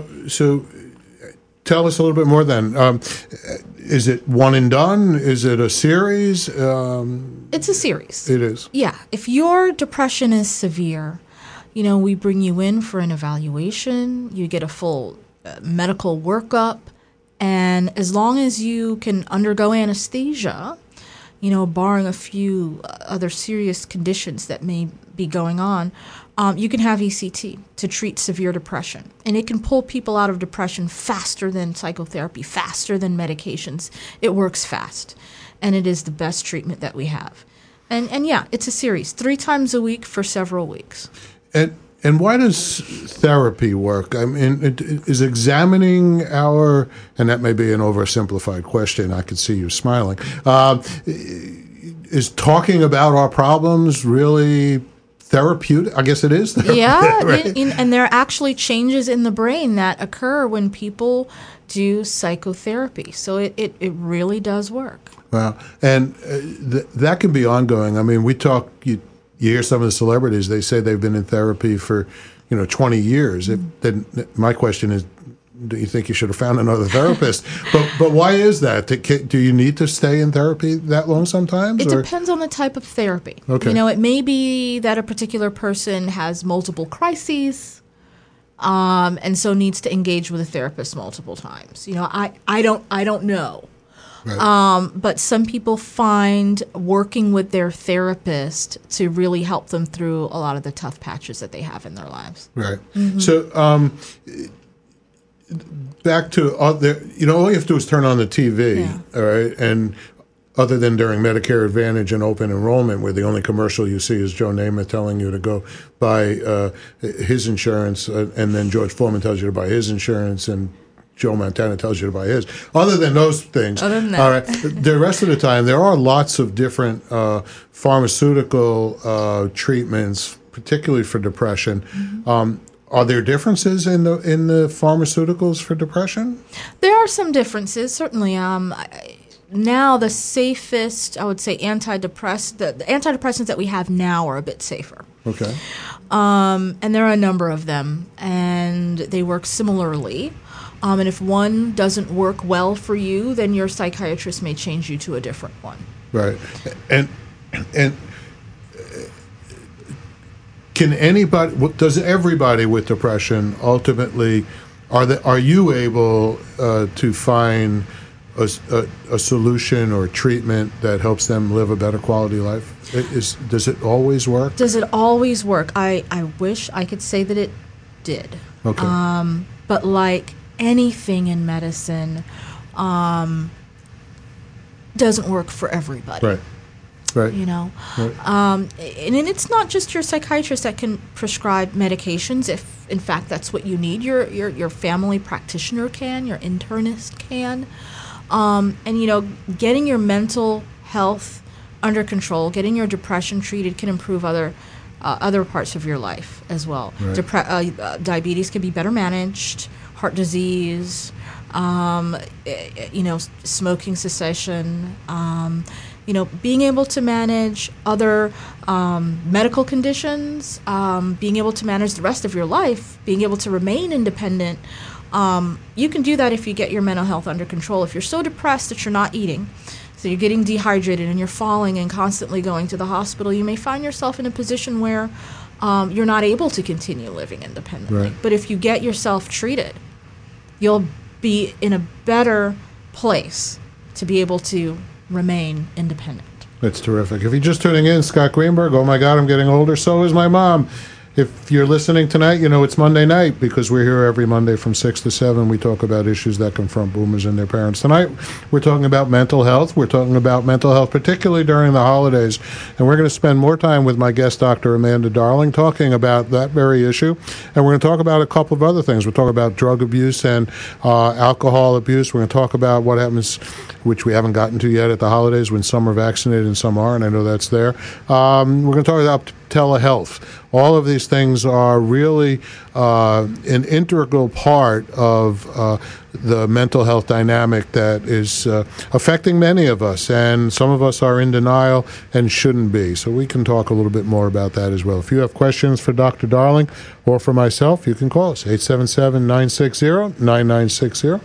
tell us a little bit more then. Is it one and done? Is it a series? It's a series. It is. Yeah. If your depression is severe, we bring you in for an evaluation. You get a full medical workup. And as long as you can undergo anesthesia, barring a few other serious conditions that may be going on, you can have ECT to treat severe depression. And it can pull people out of depression faster than psychotherapy, faster than medications. It works fast. And it is the best treatment that we have. And yeah, it's a series, 3 times a week for several weeks. And why does therapy work? I mean, is examining and that may be an oversimplified question, I could see you smiling, is talking about our problems really therapeutic? I guess it is. Yeah, right? And there are actually changes in the brain that occur when people do psychotherapy. So it really does work. Wow. And that can be ongoing. I mean, you hear some of the celebrities, they say they've been in therapy for 20 years. Then my question is, do you think you should have found another therapist? But why is that? Do you need to stay in therapy that long sometimes? It depends on the type of therapy. Okay. It may be that a particular person has multiple crises, and so needs to engage with a therapist multiple times. I don't know. Right. But some people find working with their therapist to really help them through a lot of the tough patches that they have in their lives. Right. So back to all you have to do is turn on the TV, all right? And other than during Medicare Advantage and open enrollment, where the only commercial you see is Joe Namath telling you to go buy his insurance, and then George Foreman tells you to buy his insurance, and Joe Montana tells you to buy his. Other than those things, all right. The rest of the time, there are lots of different pharmaceutical treatments, particularly for depression. Mm-hmm. Are there differences in the pharmaceuticals for depression? There are some differences, certainly. Now, the safest, I would say, the antidepressants that we have now are a bit safer. Okay. And there are a number of them, and they work similarly. And if one doesn't work well for you, then your psychiatrist may change you to a different one. Right. And does everybody with depression ultimately, are you able to find a solution or treatment that helps them live a better quality life? Does it always work? Does it always work? I wish I could say that it did. Okay. But like anything in medicine, doesn't work for everybody. Right. Right. Right. And it's not just your psychiatrist that can prescribe medications. If in fact that's what you need, your family practitioner can, your internist can, and getting your mental health under control, getting your depression treated can improve other parts of your life as well. Right. Diabetes can be better managed, heart disease, smoking cessation, being able to manage other medical conditions, being able to manage the rest of your life, being able to remain independent. You can do that if you get your mental health under control. If you're so depressed that you're not eating, so you're getting dehydrated and you're falling and constantly going to the hospital, you may find yourself in a position where you're not able to continue living independently. Right. But if you get yourself treated, you'll be in a better place to be able to remain independent. That's terrific. If you're just tuning in, Scott Greenberg, oh my God, I'm getting older, so is my mom. If you're listening tonight, it's Monday night because we're here every Monday from 6 to 7. We talk about issues that confront boomers and their parents. Tonight, we're talking about mental health. We're talking about mental health, particularly during the holidays. And we're going to spend more time with my guest, Dr. Amanda Darling, talking about that very issue. And we're going to talk about a couple of other things. We'll talk about drug abuse and alcohol abuse. We're going to talk about what happens, which we haven't gotten to yet at the holidays, when some are vaccinated and some aren't. I know that's there. We're going to talk about telehealth. All of these things are really an integral part of the mental health dynamic that is affecting many of us, and some of us are in denial and shouldn't be. So we can talk a little bit more about that as well. If you have questions for Dr. Darling or for myself, you can call us, 877-960-9960,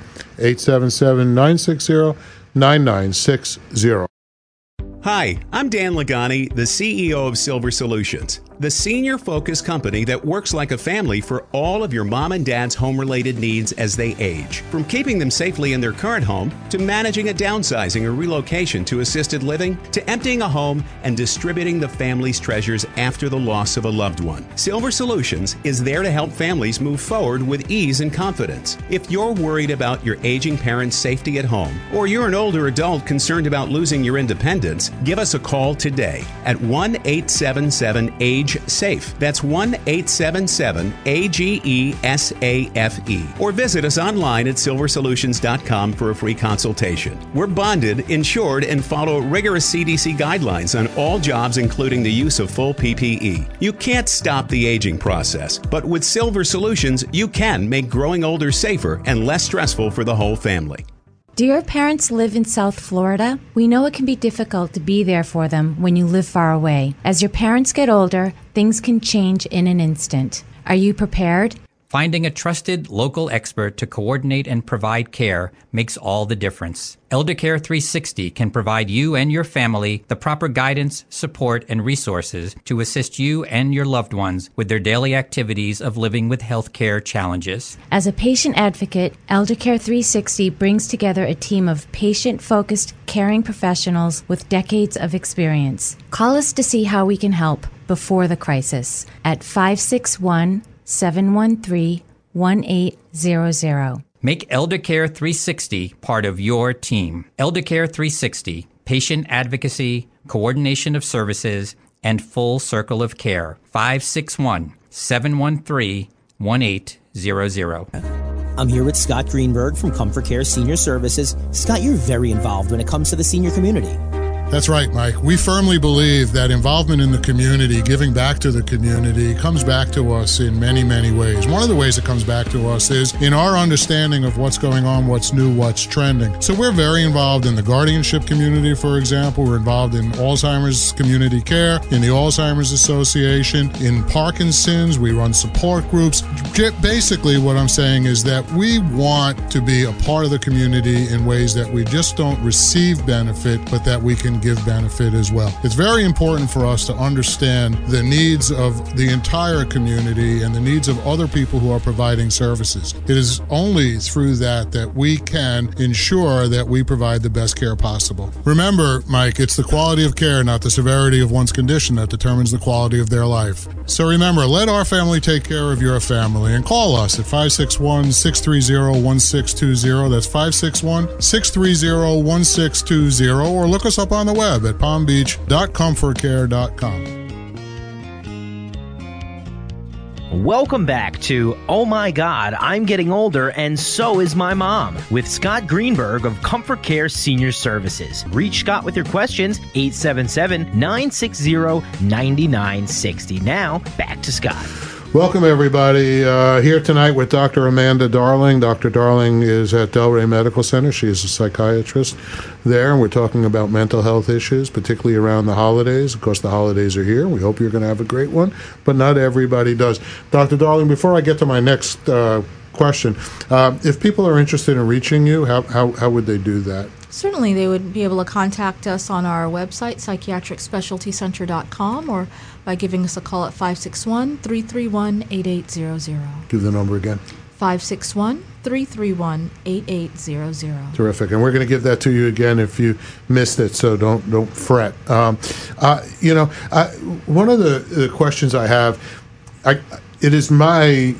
877-960-9960. Hi, I'm Dan Lagani, the CEO of Silver Solutions, the senior-focused company that works like a family for all of your mom and dad's home-related needs as they age. From keeping them safely in their current home, to managing a downsizing or relocation to assisted living, to emptying a home and distributing the family's treasures after the loss of a loved one. Silver Solutions is there to help families move forward with ease and confidence. If you're worried about your aging parents' safety at home, or you're an older adult concerned about losing your independence, give us a call today at 1-877-AGE-SAFE. That's 1-877-AGE-SAFE. Or visit us online at silversolutions.com for a free consultation. We're bonded, insured, and follow rigorous CDC guidelines on all jobs, including the use of full PPE. You can't stop the aging process, but with Silver Solutions, you can make growing older safer and less stressful for the whole family. Do your parents live in South Florida? We know it can be difficult to be there for them when you live far away. As your parents get older, things can change in an instant. Are you prepared? Finding a trusted local expert to coordinate and provide care makes all the difference. ElderCare 360 can provide you and your family the proper guidance, support, and resources to assist you and your loved ones with their daily activities of living with healthcare challenges. As a patient advocate, ElderCare 360 brings together a team of patient-focused, caring professionals with decades of experience. Call us to see how we can help before the crisis at 561-713-1800. Make ElderCare 360 part of your team. ElderCare 360, patient advocacy, coordination of services, and full circle of care. 561-713-1800. I'm here with Scott Greenberg from Comfort Care Senior Services. Scott, you're very involved when it comes to the senior community. That's right, Mike. We firmly believe that involvement in the community, giving back to the community, comes back to us in many, many ways. One of the ways it comes back to us is in our understanding of what's going on, what's new, what's trending. So we're very involved in the guardianship community, for example. We're involved in Alzheimer's community care, in the Alzheimer's Association, in Parkinson's. We run support groups. Basically, what I'm saying is that we want to be a part of the community in ways that we just don't receive benefit, but that we can give benefit as well. It's very important for us to understand the needs of the entire community and the needs of other people who are providing services. It is only through that that we can ensure that we provide the best care possible. Remember, Mike, it's the quality of care, not the severity of one's condition, that determines the quality of their life. So remember, let our family take care of your family, and call us at 561-630-1620. That's 561-630-1620, or look us up on the the web at palmbeach.comfortcare.com. Welcome back to Oh My God, I'm Getting Older and So Is My Mom with Scott Greenberg of Comfort Care Senior Services. Reach Scott with your questions, 877-960-9960. Now, back to Scott. Welcome, everybody. Here tonight with Dr. Amanda Darling. Dr. Darling is at Delray Medical Center. She is a psychiatrist there, and we're talking about mental health issues, particularly around the holidays. Of course, the holidays are here. We hope you're going to have a great one, but not everybody does. Dr. Darling, before I get to my next question, if people are interested in reaching you, how would they do that? Certainly, they would be able to contact us on our website, psychiatricspecialtycenter.com, or by giving us a call at 561-331-8800. Give the number again. 561-331-8800. Terrific. And we're going to give that to you again if you missed it, so don't fret. One of the questions I have, it is my,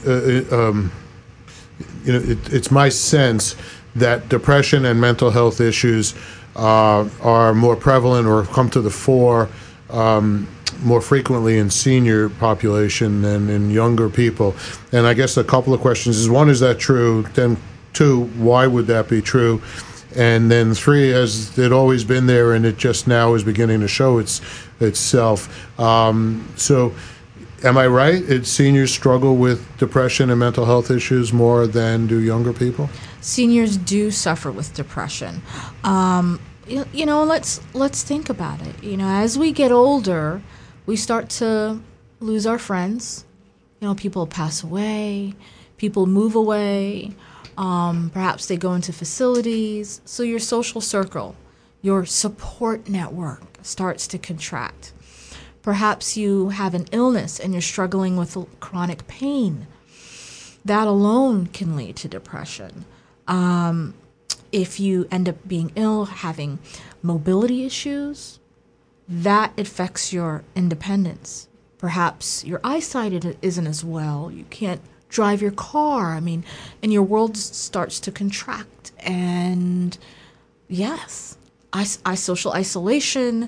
it's my sense that depression and mental health issues are more prevalent or come to the fore more frequently in senior population than in younger people. And I guess a couple of questions is, one, is that true? Then two, why would that be true? And then three, has it always been there and it just now is beginning to show itself? So am I right? Seniors struggle with depression and mental health issues more than do younger people? Seniors do suffer with depression. Let's think about it. As we get older, we start to lose our friends. People pass away, people move away, perhaps they go into facilities. So your social circle, your support network starts to contract. Perhaps you have an illness and you're struggling with chronic pain. That alone can lead to depression. If you end up being ill, having mobility issues, that affects your independence. Perhaps your eyesight isn't as well. You can't drive your car. And your world starts to contract. And yes, social isolation,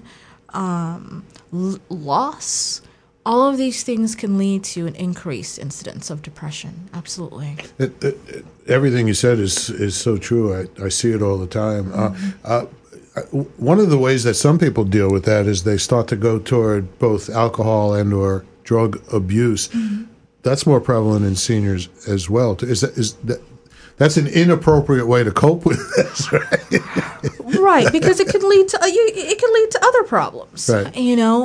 loss, all of these things can lead to an increased incidence of depression. Absolutely. Everything you said is so true. I see it all the time. One of the ways that some people deal with that is they start to go toward both alcohol and or drug abuse. Mm-hmm. That's more prevalent in seniors as well. That's an inappropriate way to cope with this, right? Right, because it could lead to other problems. Right.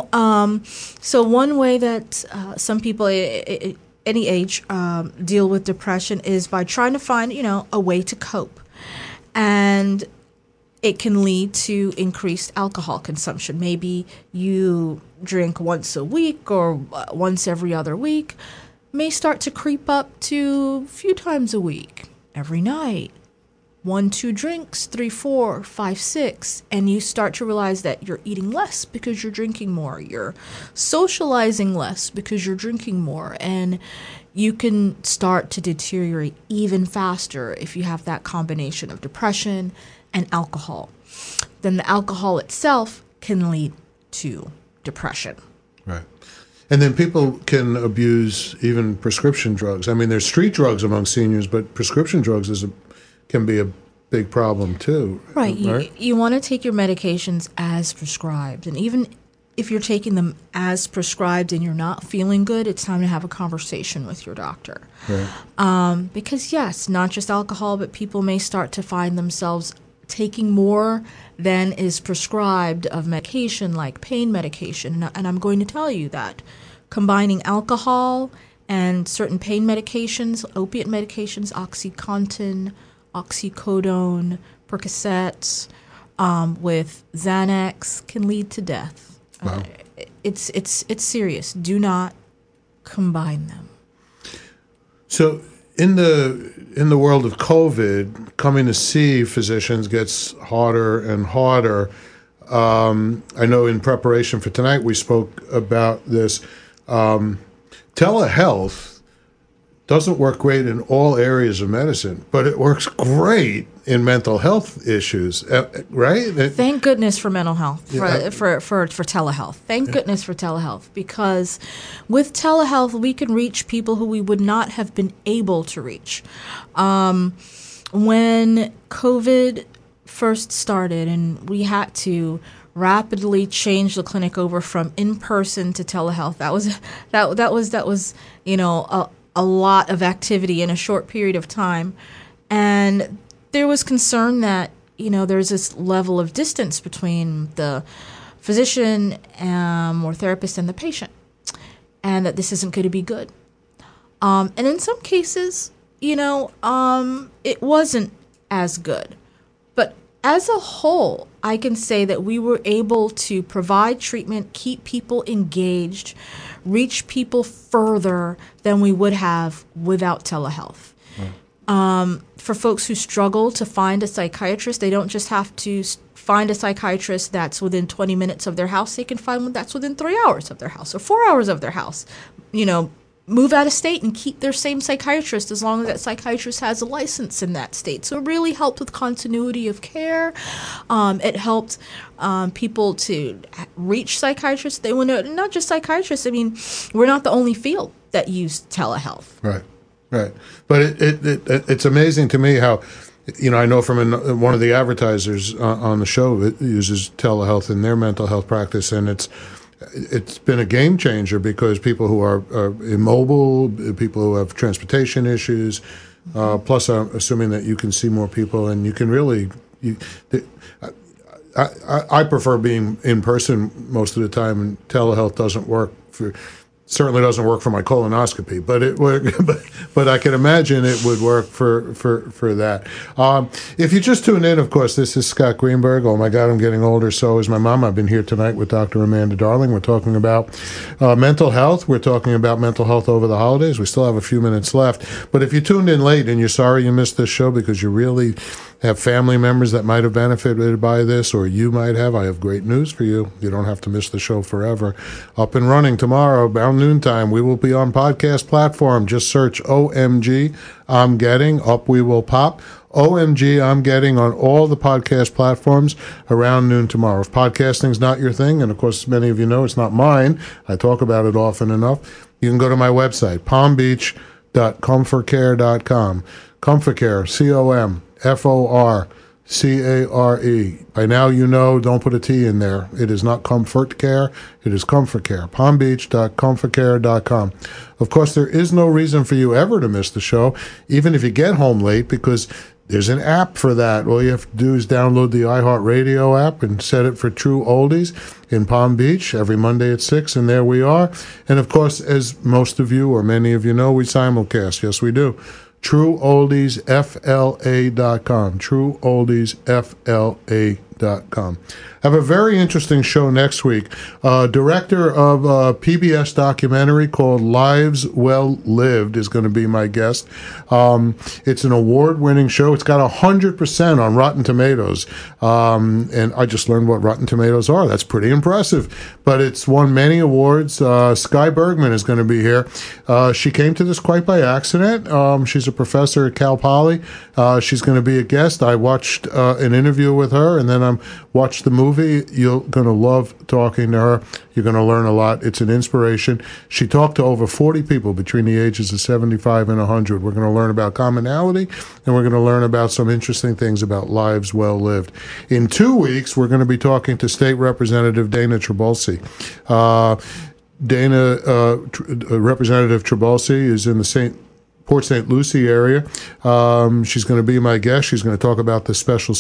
So one way that some people any age deal with depression is by trying to find a way to cope, and it can lead to increased alcohol consumption. Maybe you drink once a week or once every other week, may start to creep up to a few times a week. Every night, 1, 2 drinks, 3, 4, 5, 6, and you start to realize that you're eating less because you're drinking more. You're socializing less because you're drinking more, and you can start to deteriorate even faster if you have that combination of depression and alcohol. Then the alcohol itself can lead to depression. Right. And then people can abuse even prescription drugs. There's street drugs among seniors, but prescription drugs can be a big problem too. Right. You want to take your medications as prescribed. And even if you're taking them as prescribed and you're not feeling good, it's time to have a conversation with your doctor. Right. Because yes, not just alcohol, but people may start to find themselves taking more than is prescribed of medication, like pain medication. And I'm going to tell you that combining alcohol and certain pain medications, opiate medications, OxyContin, oxycodone, Percocet, with Xanax can lead to death. Wow. It's serious. Do not combine them. So in the world of COVID, coming to see physicians gets harder and harder. I know in preparation for tonight we spoke about this. Telehealth doesn't work great in all areas of medicine, but it works great in mental health issues, right? Thank goodness for mental health, for telehealth. Thank goodness for telehealth, because with telehealth, we can reach people who we would not have been able to reach. When COVID first started and we had to rapidly change the clinic over from in-person to telehealth, that was a lot of activity in a short period of time. And there was concern that, there's this level of distance between the physician or therapist and the patient, and that this isn't going to be good. And in some cases, it wasn't as good. But as a whole, I can say that we were able to provide treatment, keep people engaged, reach people further than we would have without telehealth. For folks who struggle to find a psychiatrist, they don't just have to find a psychiatrist that's within 20 minutes of their house. They can find one that's within 3 hours of their house or 4 hours of their house. Move out of state and keep their same psychiatrist as long as that psychiatrist has a license in that state. So it really helped with continuity of care. It helped people to reach psychiatrists. They want to, not just psychiatrists. I mean, we're not the only field that use telehealth. Right. But it's amazing to me how, I know from one of the advertisers on the show that uses telehealth in their mental health practice, and it's been a game changer because people who are immobile, people who have transportation issues, plus I'm assuming that you can see more people and you can really. I prefer being in person most of the time, and telehealth doesn't work certainly doesn't work for my colonoscopy, but I can imagine it would work for that. If you just tune in, of course, this is Scott Greenberg. Oh my God, I'm getting older. So is my mom. I've been here tonight with Dr. Amanda Darling. We're talking about mental health. We're talking about mental health over the holidays. We still have a few minutes left. But if you tuned in late and you're sorry you missed this show because you really have family members that might have benefited by this, or you might have, I have great news for you. You don't have to miss the show forever. Up and running tomorrow, about noontime, we will be on podcast platform. Just search OMG I'm Getting. Up we will pop. OMG I'm Getting on all the podcast platforms around noon tomorrow. If podcasting's not your thing, and of course many of you know it's not mine, I talk about it often enough, you can go to my website, palmbeach.comfortcare.com. ComfortCare, ComfortCare. By now you know, don't put a T in there. It is not Comfort Care, it is Comfort Care. palmbeach.comfortcare.com. Of course, there is no reason for you ever to miss the show, even if you get home late, because there's an app for that. All you have to do is download the iHeartRadio app and set it for True Oldies in Palm Beach every Monday at 6, and there we are. And of course, as most of you or many of you know, we simulcast. Yes, we do. TrueOldiesFLA.com. TrueOldiesFLA.com. Have a very interesting show next week. Director of a PBS documentary called Lives Well Lived is going to be my guest. It's an award-winning show. It's got 100% on Rotten Tomatoes. And I just learned what Rotten Tomatoes are. That's pretty impressive. But it's won many awards. Skye Bergman is going to be here. She came to this quite by accident. She's a professor at Cal Poly. She's going to be a guest. I watched an interview with her, and then I watched the movie. You're going to love talking to her. You're going to learn a lot. It's an inspiration. She talked to over 40 people between the ages of 75 and 100. We're going to learn about commonality, and we're going to learn about some interesting things about lives well lived. In 2 weeks, we're going to be talking to State Representative Dana Trabulsi. Representative Trabulsi is in the Port St. Lucie area. She's going to be my guest. She's going to talk about the special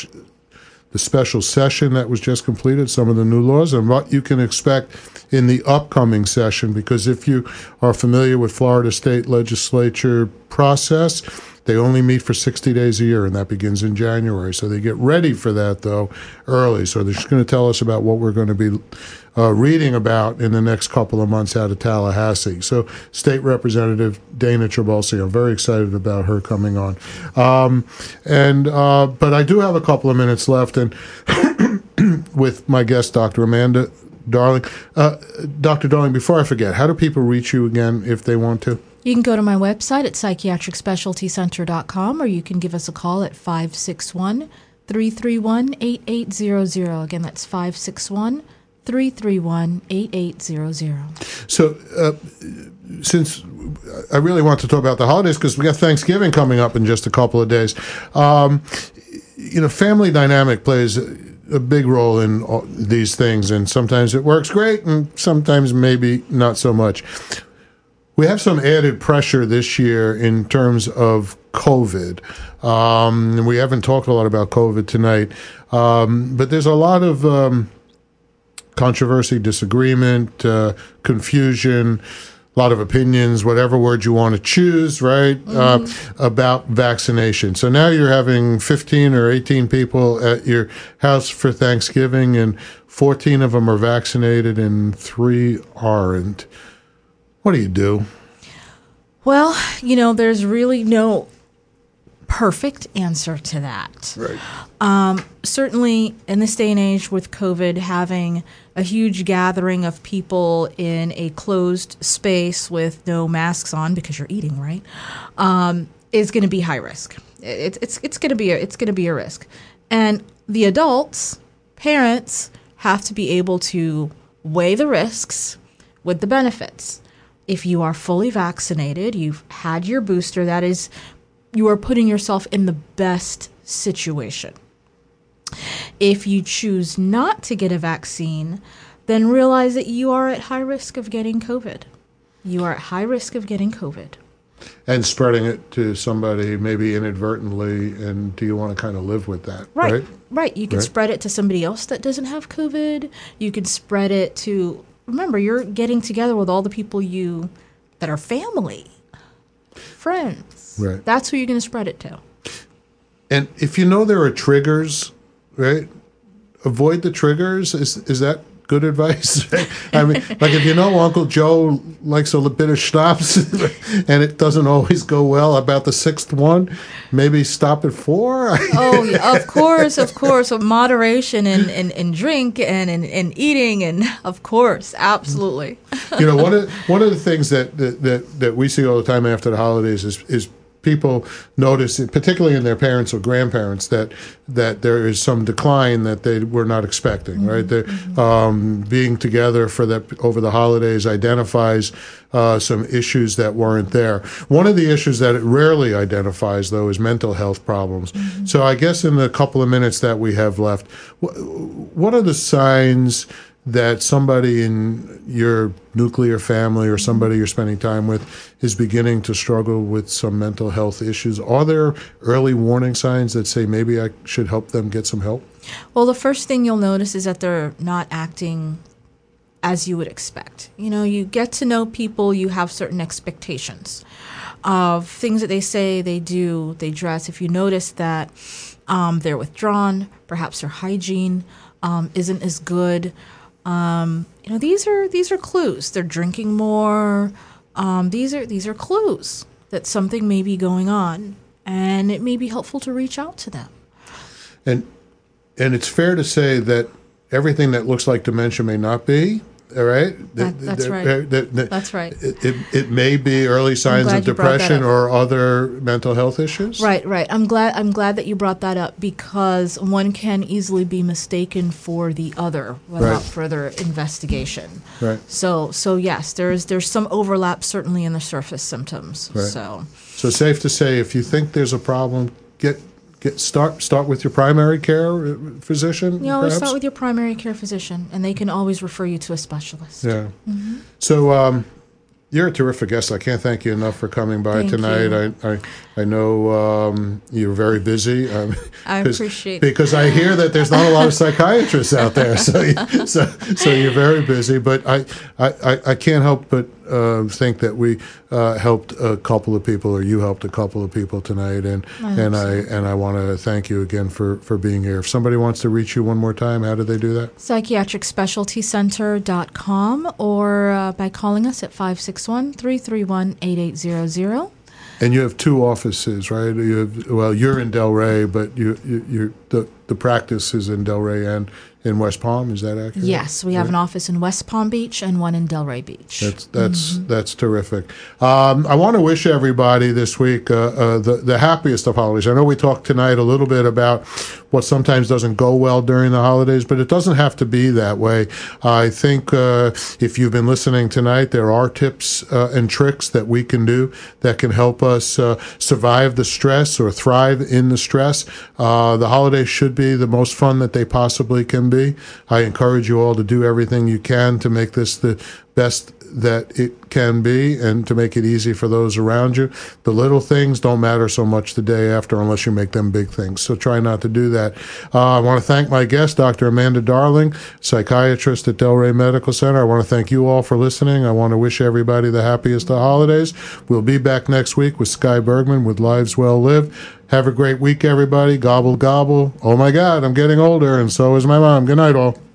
session that was just completed, some of the new laws, and what you can expect in the upcoming session. Because if you are familiar with Florida State Legislature process, they only meet for 60 days a year, and that begins in January. So they get ready for that, though, early. So they're just going to tell us about what we're going to be reading about in the next couple of months out of Tallahassee. So State Representative Dana Trabulsi, I'm very excited about her coming on. But I do have a couple of minutes left, and with my guest, Dr. Amanda Darling. Dr. Darling, before I forget, how do people reach you again if they want to? You can go to my website at psychiatricspecialtycenter.com, or you can give us a call at 561-331-8800. Again, that's 561-331-8800. So, since I really want to talk about the holidays, because we got Thanksgiving coming up in just a couple of days, family dynamic plays a big role in all these things, and sometimes it works great, and sometimes maybe not so much. We have some added pressure this year in terms of COVID. And we haven't talked a lot about COVID tonight, but there's a lot of controversy, disagreement, confusion, a lot of opinions, whatever word you want to choose, right, about vaccination. So now you're having 15 or 18 people at your house for Thanksgiving, and 14 of them are vaccinated and 3 aren't. What do you do? Well, there's really no perfect answer to that. Right. Certainly, in this day and age with COVID, having a huge gathering of people in a closed space with no masks on because you're eating, right, is going to be high risk. It's going to be a risk, and the adults, parents, have to be able to weigh the risks with the benefits. If you are fully vaccinated, you've had your booster, that is, you are putting yourself in the best situation. If you choose not to get a vaccine, then realize that you are at high risk of getting COVID. You are at high risk of getting COVID. And spreading it to somebody maybe inadvertently, and do you want to kind of live with that? Right. Right. You can spread it to somebody else that doesn't have COVID. You can spread it to... Remember, you're getting together with all the people that are family, friends. Right. That's who you're going to spread it to. And if you know there are triggers, right, avoid the triggers. Is that good advice? I mean, like if you know Uncle Joe likes a little bit of schnapps and it doesn't always go well about the 6th one, maybe stop at 4. Oh, yeah, of course. So moderation in drink and in eating, and of course, absolutely. One of the things that we see all the time after the holidays is people notice, particularly in their parents or grandparents, that there is some decline that they were not expecting. Right, being together for that over the holidays identifies some issues that weren't there. One of the issues that it rarely identifies, though, is mental health problems. So I guess in the couple of minutes that we have left, what are the signs that somebody in your nuclear family or somebody you're spending time with is beginning to struggle with some mental health issues? Are there early warning signs that say maybe I should help them get some help? Well, the first thing you'll notice is that they're not acting as you would expect. You get to know people, you have certain expectations of things that they say, they do, they dress. If you notice that they're withdrawn, perhaps their hygiene isn't as good, these are clues. They're drinking more. These are clues that something may be going on, and it may be helpful to reach out to them. And it's fair to say that everything that looks like dementia may not be. All right. That's right. That's right. It may be early signs of depression or other mental health issues. Right. I'm glad that you brought that up, because one can easily be mistaken for the other without further investigation. Right. So yes, there's some overlap certainly in the surface symptoms. Right. So safe to say, if you think there's a problem, start with your primary care physician. You always start with your primary care physician, and they can always refer you to a specialist. Yeah. So you're a terrific guest. I can't thank you enough for coming by tonight. I know you're very busy. I appreciate it. Because I hear that there's not a lot of psychiatrists out there, so you're very busy. But I can't help but think that we helped a couple of people, or you helped a couple of people tonight, and I want to thank you again for being here. If somebody wants to reach you one more time, how do they do that? psychiatricspecialtycenter.com, or by calling us at 561-331-8800. And you have 2 offices, right? You're in Delray, but the practice is in Delray and in West Palm. Is that accurate? Yes, we have an office in West Palm Beach and one in Delray Beach. That's terrific. I want to wish everybody this week the happiest of holidays. I know we talked tonight a little bit about what sometimes doesn't go well during the holidays, but it doesn't have to be that way. I think if you've been listening tonight, there are tips and tricks that we can do that can help us survive the stress or thrive in the stress. The holidays should be the most fun that they possibly can be. I encourage you all to do everything you can to make this the best that it can be and to make it easy for those around you. The little things don't matter so much the day after unless you make them big things. So try not to do that. I want to thank my guest, Dr. Amanda Darling, psychiatrist at Delray Medical Center. I want to thank you all for listening. I want to wish everybody the happiest of holidays. We'll be back next week with Sky Bergman with Lives Well Lived. Have a great week, everybody. Gobble, gobble. Oh, my God, I'm getting older, and so is my mom. Good night, all.